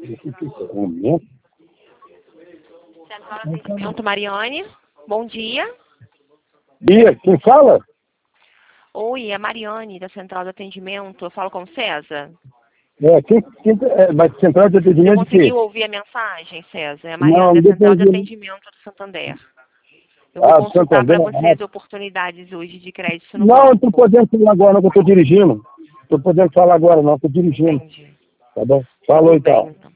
Central de Atendimento Mariane, bom dia. Dia, quem fala? Oi, é a Mariane da Central de Atendimento. Eu falo com o César. Mas central de Você atendimento de quê? conseguiu ouvir a mensagem, César? É a Mariane da Central de Atendimento do Santander. Eu vou consultar para você as oportunidades hoje de crédito no Não, banco. não estou podendo falar agora, não, que eu estou dirigindo. Estou podendo falar agora, não, estou dirigindo. Entendi. Tá bom? Falou, Tudo bem, então. então.